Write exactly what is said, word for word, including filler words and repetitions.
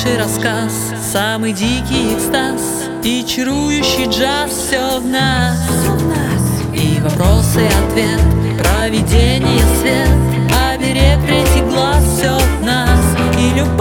лучший рассказ, самый дикий экстаз и чарующий джаз. Все в нас, и вопрос и ответ, провидение, свет, оберег третий глаз. Все в нас, и любовь